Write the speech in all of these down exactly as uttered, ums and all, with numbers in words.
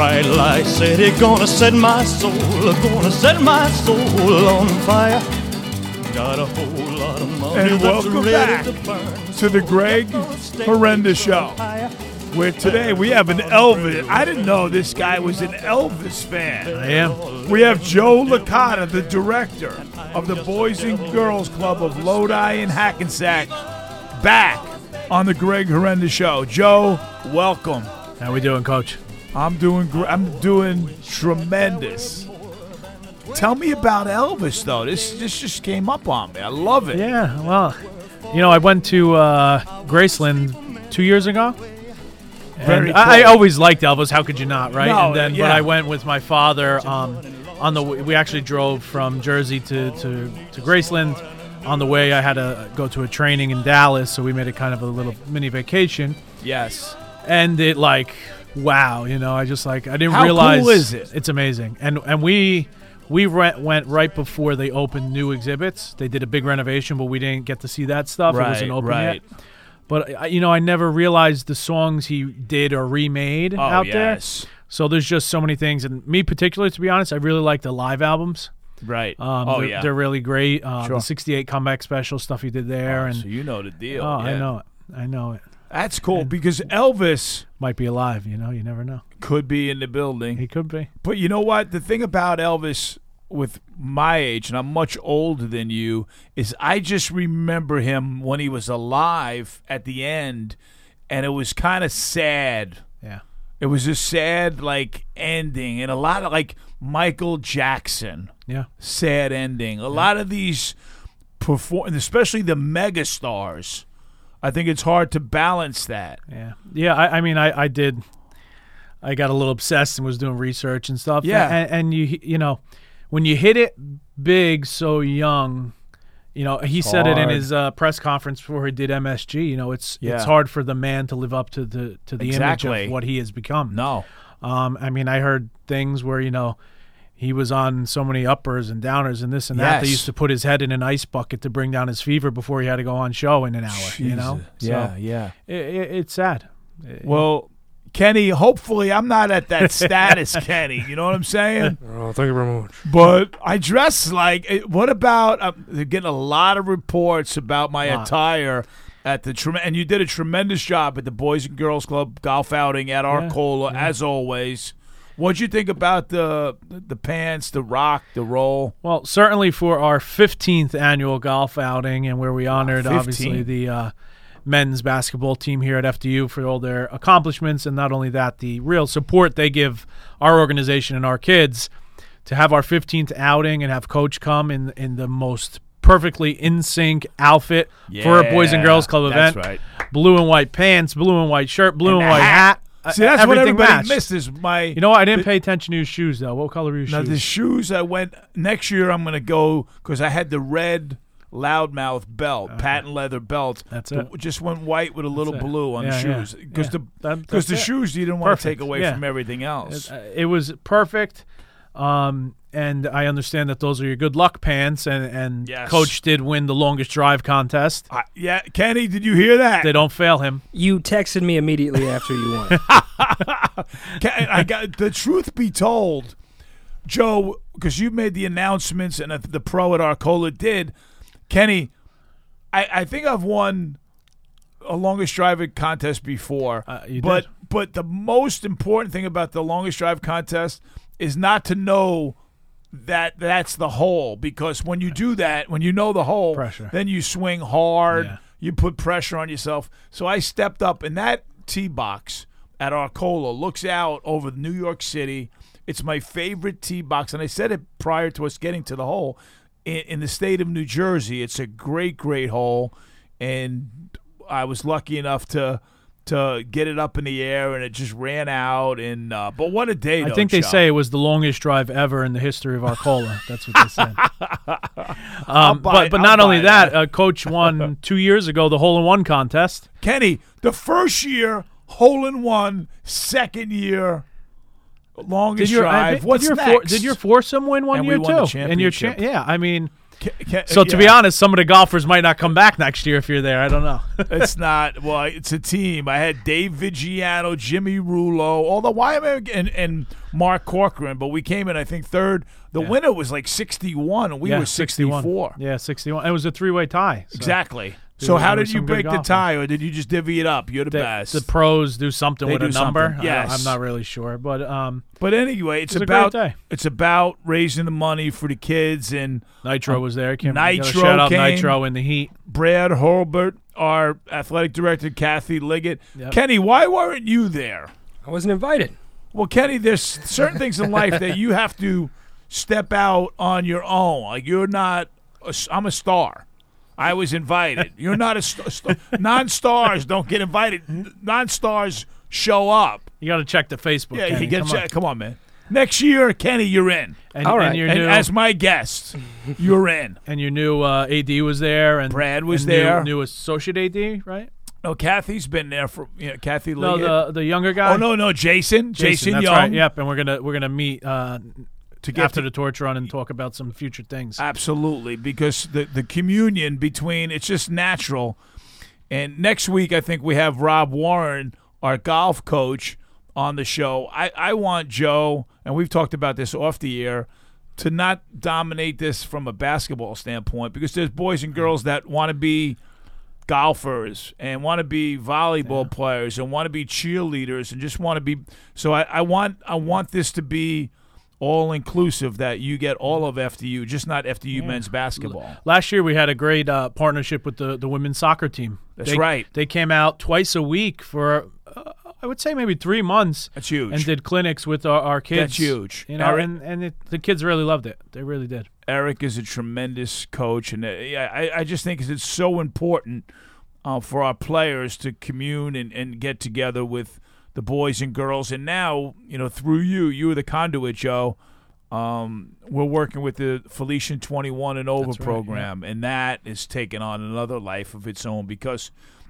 bright light city, gonna set my soul, gonna set my soul on fire. Got a whole lot of money. And welcome back to, to the Greg Horrendous Show, where today we have an Elvis. I didn't know this guy was an Elvis fan. I am. We have Joe Licata, the director of the Boys and Girls Club of Lodi and Hackensack, back on the Greg Horrendous Show. Joe, welcome. How we doing, Coach? I'm doing gr- I'm doing tremendous. Tell me about Elvis, though. This this just came up on me. I love it. Yeah, well, you know, I went to uh, Graceland two years ago. Very and cool. I, I always liked Elvis. How could you not, right? No, and then, yeah. but I went with my father. Um, on the we actually drove from Jersey to, to, to Graceland. On the way, I had to go to a training in Dallas, so we made it kind of a little mini vacation. Yes. And it like, wow, you know, I just like I didn't How realize. cool is it? It's amazing, and and we. We re- went right before they opened new exhibits. They did a big renovation, but we didn't get to see that stuff. Right, it wasn't open right. yet. But, uh, you know, I never realized the songs he did or remade Oh, out yes. there. So there's just so many things. And me particularly, to be honest, I really like the live albums. Right. Um, oh, they're, yeah. They're really great. Uh, Sure. The sixty-eight comeback special stuff he did there. Oh, and so you know the deal. Oh, yeah. I know it. I know it. That's cool because Elvis Might be alive, you know? You never know. could be in the building. He could be. But you know what? The thing about Elvis with my age, and I'm much older than you, is I just remember him when he was alive at the end, and it was kind of sad. Yeah. It was a sad, like, ending, and a lot of, like, Michael Jackson. Yeah. Sad ending. A lot of these perform, especially the megastars. I think it's hard to balance that. Yeah. Yeah, I, I mean, I, I did. I got a little obsessed and was doing research and stuff. Yeah. And, and you, you know, when you hit it big so young, you know, he said it in hard. his uh, press conference before he did M S G. You know, it's Yeah. it's hard for the man to live up to the to the Exactly. image of what he has become. No. Um, I mean, I heard things where, you know, he was on so many uppers and downers and this and that. They Yes. used to put his head in an ice bucket to bring down his fever before he had to go on show in an hour, you know? Jesus. Yeah, So yeah. it, it, it's sad. Well, Kenny, hopefully I'm not at that status, Kenny. You know what I'm saying? Oh, thank you very much. But I dress like. eh, What about? Uh, they're getting a lot of reports about my Lot. attire at the trem- and you did a tremendous job at the Boys and Girls Club golf outing at Arcola, as always. What'd you think about the the pants, the rock, the roll? Well, certainly for our fifteenth annual golf outing, and where we honored, fifteen. obviously, the uh, men's basketball team here at F D U for all their accomplishments, and not only that, the real support they give our organization and our kids. To have our fifteenth outing and have Coach come in in the most perfectly in sync outfit for a Boys and Yeah, Girls Club that's event. right. Blue and white pants, blue and white shirt, blue And and, the white hat. hat. See, that's what Everything everybody matched. missed. Is my You know what? I didn't pay attention to his shoes, though. What color were your now shoes? the shoes. I went next year. I'm going to go because I had the red loudmouth belt, patent leather belt. That's but it. Just went white with a little it. blue on Yeah, the yeah, shoes because yeah. the That- because the that's it. shoes you didn't want to Perfect, take away yeah. from everything else. It, uh, it was perfect. Um, and I understand that those are your good luck pants, and, and Yes. Coach did win the longest drive contest. I- yeah, Kenny, did you hear that? They don't fail him. You texted me immediately after you won. Ken- I got the truth be told, Joe, because you made the announcements and the pro at Arcola did. Kenny, I, I think I've won a longest drive contest before, Uh, you but did. but the most important thing about the longest drive contest is not to know that that's the hole, because when you do that, when you know the hole, Pressure. then you swing hard, Yeah. you put pressure on yourself. So I stepped up, and that tee box at Arcola looks out over New York City. It's my favorite tee box, and I said it prior to us getting to the hole. In, in the state of New Jersey, it's a great, great hole, and I was lucky enough to to get it up in the air, and it just ran out. And uh, but what a day! I though, think they Joe. say it was the longest drive ever in the history of Arcola. That's what they said. Um, buy- but but I'll not only buy that, that. uh, Coach won two years ago the hole in one contest. Kenny, the first year hole in one, second year longest Did your, I drive. think- What's did your next? For, did your foursome win one And we year won the too? And your cha- championship. yeah, I mean, Ca- ca- So to yeah. be honest, some of the golfers might not come back next year if you're there. I don't know. It's not. Well, it's a team. I had Dave Vigiano, Jimmy Rulo, although why am I and, and Mark Corcoran, but we came in, I think, third. The Yeah. winner was like sixty-one, and we yeah, were sixty-four. Yeah, sixty-one. It was a three-way tie. So Exactly. Dude, So how there did was you some good break the golfing. tie, or did you just divvy it up? You're the, The, best. the pros do something They with do a number. something. I- Yes. I'm not really sure, but um, but anyway, it's It was a great about day. it's about raising the money for the kids, and Nitro was there. Can't Nitro gotta shout out came. Nitro in the heat. Brad Hurlbert, our athletic director, Kathy Liggett. Yep. Kenny, why weren't you there? I wasn't invited. Well, Kenny, there's certain things in life that you have to step out on your own. Like you're not. A, I'm a star. I was invited. You're not a st- st- non-stars don't get invited. N- Non-stars show up. You got to check the Facebook. Yeah, Kenny. you get Come come, on. come on, man. Next year, Kenny, you're in. And, All right. and your And new as my guest, you're in. and your new uh, A D was there, and Brad was and new- there. New, associate A D, right? No, Kathy's been there for you know, Kathy No, Liggett. the the younger guy. oh no, no, Jason, Jason, that's Young. right. Yep, and we're gonna we're gonna meet uh, To get after to- the torch run and talk about some future things. Absolutely, because the the communion between it's just natural. And next week, I think we have Rob Warren, our golf coach, on the show. I, I want Joe, and we've talked about this off the air, to not dominate this from a basketball standpoint, because there's boys and girls that want to be golfers and want to be volleyball players and want to be cheerleaders and just want to be. So I, I want I want this to be all inclusive, that you get all of F D U, just not F D U men's basketball. Last year we had a great uh, partnership with the the women's soccer team. That's They- right. They came out twice a week for uh, I would say maybe three months. That's huge. And did clinics with our, our kids. That's huge. You know, Eric- and and it, the kids really loved it. They really did. Eric is a tremendous coach, and uh, yeah, I, I just think it's so important uh, for our players to commune and, and get together with the boys and girls. And now, you know, through you, you were the conduit, Joe. Um, we're working with the Felician twenty-one and over That's right, program, and that is taking on another life of its own, because,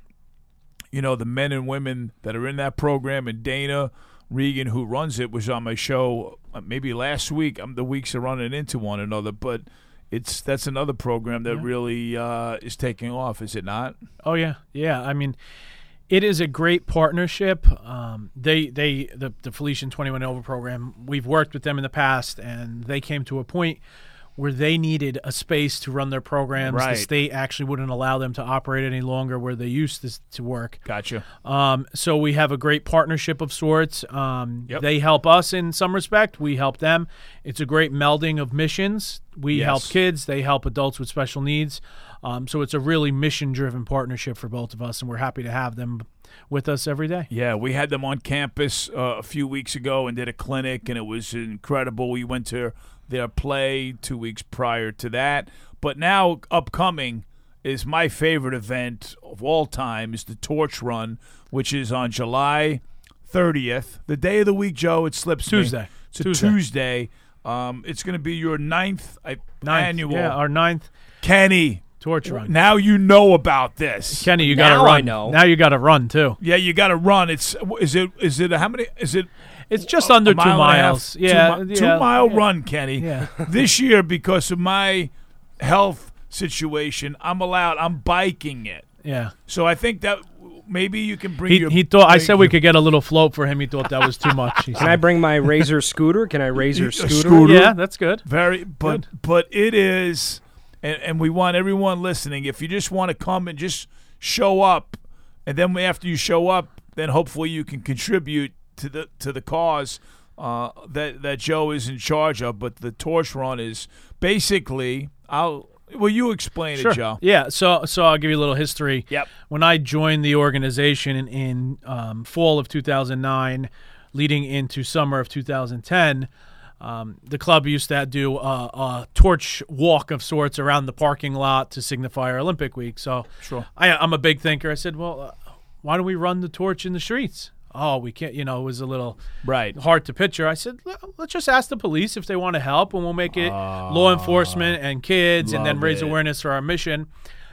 you know, the men and women that are in that program, and Dana Regan, who runs it, was on my show uh, maybe last week. Um, the weeks are running into one another, but it's that's another program that Yeah. really uh, is taking off, is it not? Oh yeah, yeah. I mean, it is a great partnership. Um, they they the the Felician twenty-one Over program. We've worked with them in the past, and they came to a point where they needed a space to run their programs. Right. The state actually wouldn't allow them to operate any longer where they used to, to work. Gotcha. Um, so we have a great partnership of sorts. Um, Yep. They help us in some respect. We help them. It's a great melding of missions. We Yes. help kids. They help adults with special needs. Um, so it's a really mission-driven partnership for both of us, and we're happy to have them with us every day. Yeah, we had them on campus uh, a few weeks ago and did a clinic, and it was incredible. We went to their play two weeks prior to that. But now upcoming is my favorite event of all time, is the Torch Run, which is on July thirtieth. The day of the week, Joe, it slips me. Tuesday. It's a Tuesday. Tuesday. Um, it's going to be your ninth, uh, Ninth, annual. Yeah, our ninth Kenny, torch run. now you know about this. Kenny, you got to Now run. I know. Now you got to run too. Yeah, you got to run. It's is it is it how many is it? It's just a under mile two and a half, miles. two Yeah, mi- yeah, two mile yeah. run, Kenny. Yeah. This year, because of my health situation, I'm allowed. I'm biking it, Yeah. so I think that maybe you can bring He, your. he thought I bring said we your- could get a little float for him. He thought that was too much. He Can I said. bring my Razor scooter? Can I Razor A scooter? scooter? Yeah, that's good. very, but but it is, and, and we want everyone listening. If you just want to come and just show up, and then after you show up, then hopefully you can contribute to the to the cause uh, that that Joe is in charge of. But the Torch Run is basically, I'll well you explain Sure. it, Joe. Yeah. So so I'll give you a little history. Yep. When I joined the organization in, in um, fall of two thousand nine, leading into summer of two thousand ten. Um, the club used to do a, a torch walk of sorts around the parking lot to signify our Olympic week. So Sure. I, I'm a big thinker. I said, well, uh, why don't we run the torch in the streets? Oh, we can't, you know, it was a little Right. hard to picture. I said, "Let- let's just ask the police if they want to help, and we'll make it law enforcement and kids, and then love raise it. awareness for our mission.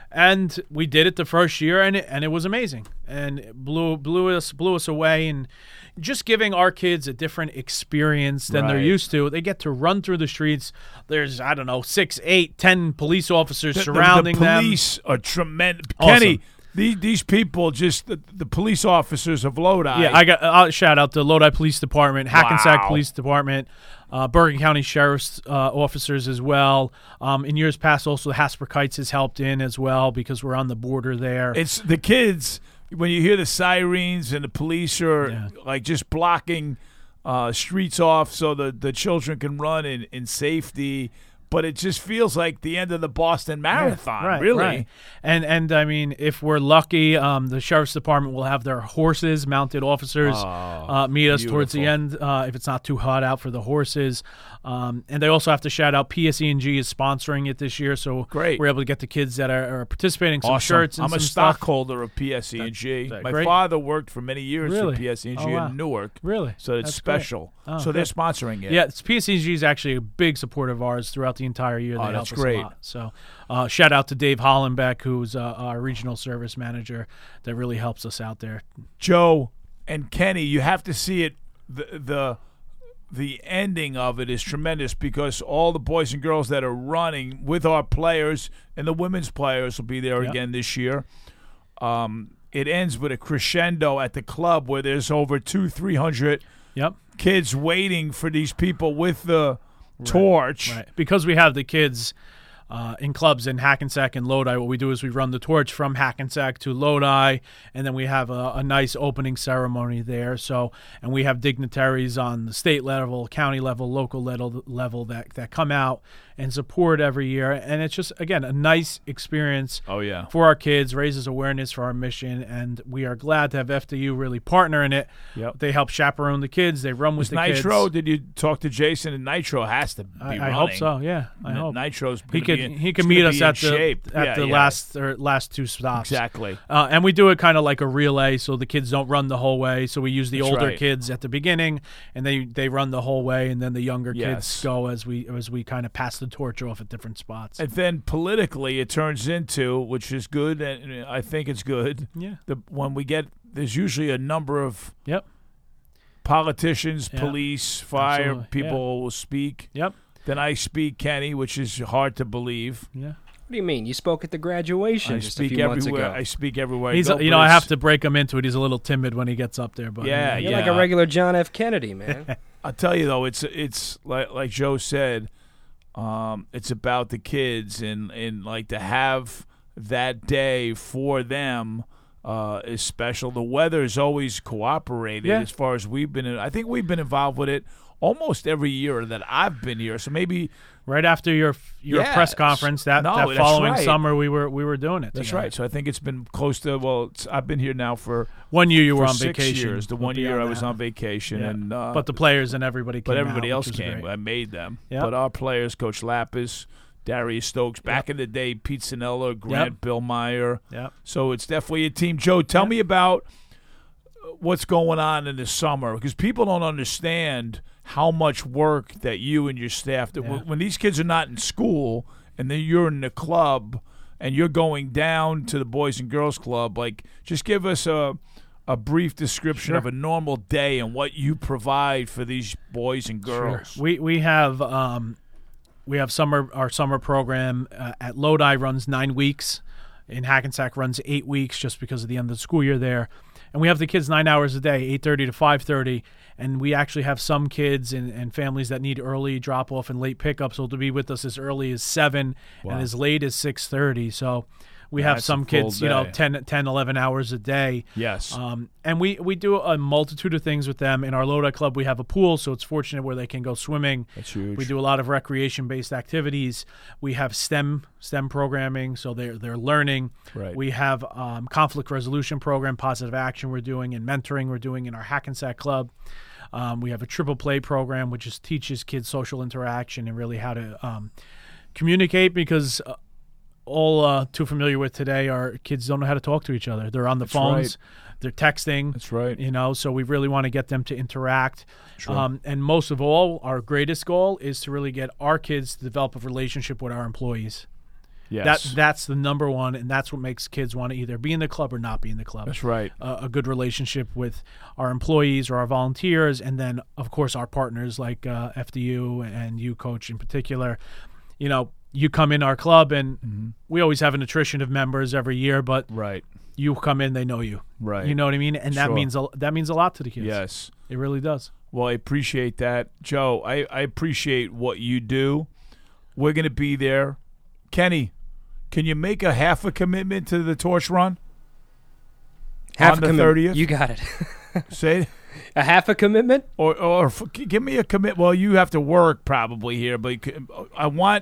And we did it the first year, and it, and it was amazing, and it blew blew us blew us away, and just giving our kids a different experience than they're Right. used to. They get to run through the streets. There's I don't know six, eight, ten police officers The- the- surrounding the them. police are tremendous. Awesome. Kenny, these, these people, just the, the police officers of Lodi. Yeah, I got uh, shout out to Lodi Police Department, Hackensack Wow. Police Department, uh, Bergen County Sheriff's uh, officers as well. Um, in years past, also the Hasperkites has helped in as well because we're on the border there. It's the kids, when you hear the sirens and the police are Yeah. like just blocking uh, streets off so the, the children can run in, in safety. But it just feels like the end of the Boston Marathon, right, really. right. And and I mean, if we're lucky, um, the sheriff's department will have their horses, mounted officers, Oh, uh, meet us towards the beautiful. end uh, if it's not too hot out for the horses. Um, and they also have to shout out P S E and G is sponsoring it this year, so Great. we're able to get the kids that are, are participating some Awesome. shirts and I'm a some stuff. stockholder of P S E and G. That- My great. father worked for many years Really? for P S E and G Oh, wow. in Newark. Really? So it's That's great. special. Oh, so they're good. sponsoring it. Yeah, it's P S E and G is actually a big supporter of ours throughout the entire year. They Oh, help that's us great. a lot. So uh, shout out to Dave Hollenbeck, who's uh, our regional service manager, that really helps us out there. Joe and Kenny, you have to see it. The the the ending of it is tremendous because all the boys and girls that are running with our players and the women's players will be there Yep. again this year. Um, it ends with a crescendo at the club where there's over two, three hundred Yep. kids waiting for these people with the torch. Right. Because we have the kids uh, in clubs in Hackensack and Lodi, what we do is we run the torch from Hackensack to Lodi, and then we have a, a nice opening ceremony there. So, and we have dignitaries on the state level, county level, local level, level that, that come out and support every year. And it's just, again, a nice experience Oh yeah. for our kids, raises awareness for our mission, and we are glad to have F D U really partner in it. Yep. They help chaperone the kids. They run with Was the Nitro? kids. Did you talk to Jason? And Nitro has to be I, running. I hope so. Yeah, I N- hope Nitro's he gonna could be in- he it's could gonna meet be us in at the shape. at Yeah, the yeah. last or last two stops. Exactly. Uh, and we do it kind of like a relay, so the kids don't run the whole way. So we use the That's older right. kids at the beginning, and they they run the whole way, and then the younger Yes. kids go as we as we kind of pass the torch off at different spots. And then politically, it turns into, which is good, and I think it's good. Yeah. The when we get, there's usually a number of Yep. politicians, Yeah. police, fire Absolutely. people will speak. Yep. Then I speak, Kenny, which is hard to believe. Yeah. What do you mean? You spoke at the graduation I just speak a few months everywhere. ago. I speak everywhere. He's I go, you know but I have it's- to break him into it. He's a little timid when he gets up there, but Yeah, You're yeah. like a regular John F. Kennedy, man. I'll tell you though, it's it's like like Joe said, um, it's about the kids and and like to have that day for them uh, is special. The weather is always cooperated Yeah. as far as we've been. In, I think we've been involved with it almost every year that I've been here. So maybe right after your your Yes. press conference that, No, that that's following right. summer we were we were doing it. that's together. right. So I think it's been close to well, it's, I've been here now for One year you were for on six vacation. years. The but one year beyond I was that- on vacation, Yeah. and uh, but the players and everybody came But everybody out, else which was came. great. I made them. Yep. But our players, Coach Lapis, Darius Stokes, back Yep. in the day, Pete Sinella, Grant Yep. Bill Meyer. Yep. So it's definitely a team. Joe, tell Yep. me about what's going on in the summer because people don't understand how much work that you and your staff do. Yeah. When these kids are not in school and then you're in the club and you're going down to the Boys and Girls Club, like just give us a a brief description Sure. of a normal day and what you provide for these boys and girls. Sure. We we have um, we have summer our summer program uh, at Lodi runs nine weeks, in Hackensack runs eight weeks just because of the end of the school year there, and we have the kids nine hours a day, eight thirty to five thirty, and we actually have some kids and, and families that need early drop off and late pickup, so to be with us as early as seven Wow. and as late as six thirty. So we have That's a some full kids, you know, day. ten, ten, eleven hours a day. Yes. Um, and we, we do a multitude of things with them. In our Lodi Club, we have a pool, so it's fortunate where they can go swimming. That's huge. We do a lot of recreation-based activities. We have STEM STEM programming, so they're they're learning. Right. We have um, conflict resolution program, positive action we're doing, and mentoring we're doing in our Hackensack Club. Um, we have a triple play program, which is teaches kids social interaction and really how to um, communicate because. Uh, all uh, too familiar with today are kids don't know how to talk to each other. They're on the That's phones, right. they're texting. That's right. You know, so we really want to get them to interact. Sure. Um, and most of all, our greatest goal is to really get our kids to develop a relationship with our employees. Yes. That that's the number one, and that's what makes kids want to either be in the club or not be in the club. That's right. Uh, a good relationship with our employees or our volunteers, and then of course our partners like uh, F D U and you, Coach, in particular. You know, you come in our club, and Mm-hmm. we always have an attrition of members every year, but Right. you come in, they know you. Right. You know what I mean? And that Sure. means a, that means a lot to the kids. Yes. It really does. Well, I appreciate that. Joe, I, I appreciate what you do. We're going to be there. Kenny, can you make a half a commitment to the torch run? Half on a the commitment. thirtieth? You got it. Say A half a commitment? or or f- give me a commit. Well, you have to work probably here, but you can- I want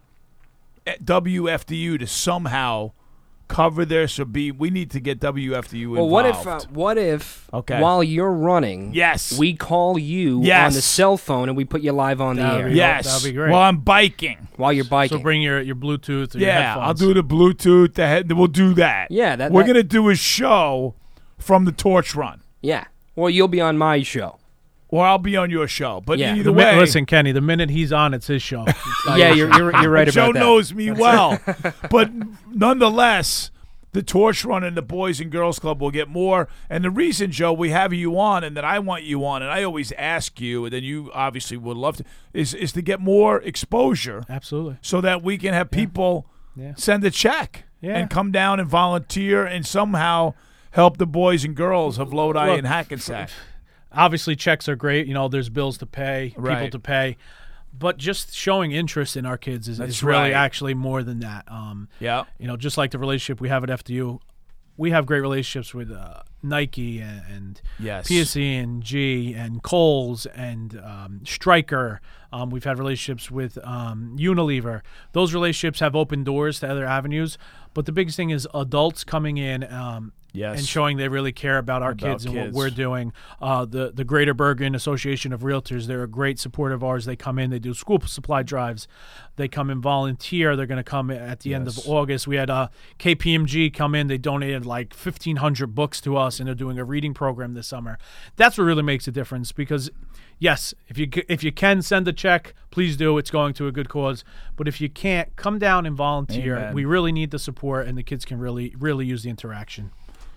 W F D U to somehow cover this or be. We need to get W F D U Well, involved. what if uh, what if Okay. while you're running, Yes. we call you Yes. on the cell phone and we put you live on the That would air be- yes, That'd be great. Well, I'm biking. while you're biking. So bring your, your Bluetooth or your Yeah, headphones. I'll do the Bluetooth. The head. We'll do that. Yeah, that- we're that- gonna do a show from the torch run, yeah. Well, you'll be on my show. or I'll be on your show. But Yeah. either The mi- way, listen, Kenny, the minute he's on, it's his show. It's not Yeah, your you're you're, you're right Joe about that. knows me well. But nonetheless, the torch run and the Boys and Girls Club will get more. And the reason, Joe, we have you on and that I want you on, and I always ask you, and then you obviously would love to, is is to get more exposure Absolutely. so that we can have people Yeah. send a check Yeah. and come down and volunteer and somehow help the boys and girls of Lodi Look, and Hackensack. Obviously, checks are great. You know, there's bills to pay, people Right. to pay. But just showing interest in our kids is, That's is really right. actually more than that. Um, Yeah. you know, just like the relationship we have at F D U, we have great relationships with uh, Nike and, and Yes. P S E and G and Kohl's and um, Stryker. Um, we've had relationships with um, Unilever. Those relationships have opened doors to other avenues. But the biggest thing is adults coming in um, Yes. and showing they really care about our About kids and kids. what we're doing. Uh, the the Greater Bergen Association of Realtors, they're a great supporter of ours. They come in, they do school supply drives. They come and volunteer. They're going to come at the end Yes. of August. We had uh, K P M G come in. They donated like fifteen hundred books to us, and they're doing a reading program this summer. That's what really makes a difference because, yes, if you c- if you can send a check, please do. It's going to a good cause. But if you can't, come down and volunteer. Amen. We really need the support, and the kids can really, really use the interaction.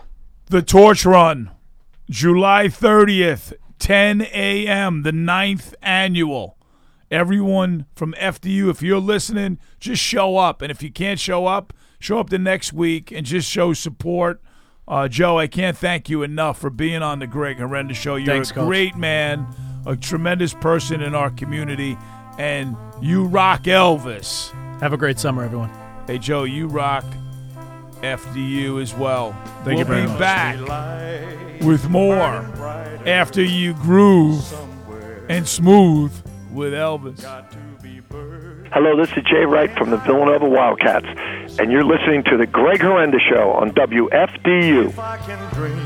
The Torch Run, July thirtieth, ten a.m., the ninth annual. Everyone from F D U, if you're listening, just show up. And if you can't show up, show up the next week and just show support. Uh, Joe, I can't thank you enough for being on the Greg Horrendous Show. You're Thanks, a Coach. great man, a tremendous person in our community, and you rock Elvis. Have a great summer, everyone. Hey, Joe, you rock F D U as well. Thank we'll you very be much. back with more after you groove and smooth with Elvis. Hello, this is Jay Wright from the Villanova Wildcats, and you're listening to the Greg Horrendous Show on W F D U. If I can dream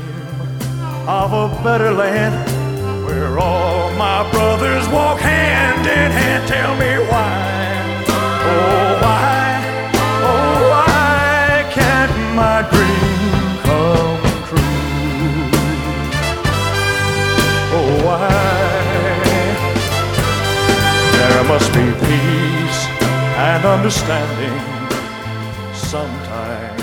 of a better land where all my brothers walk hand in hand, tell me why, oh why, oh why can't my dream come true? Oh why? There must be peace and understanding sometime.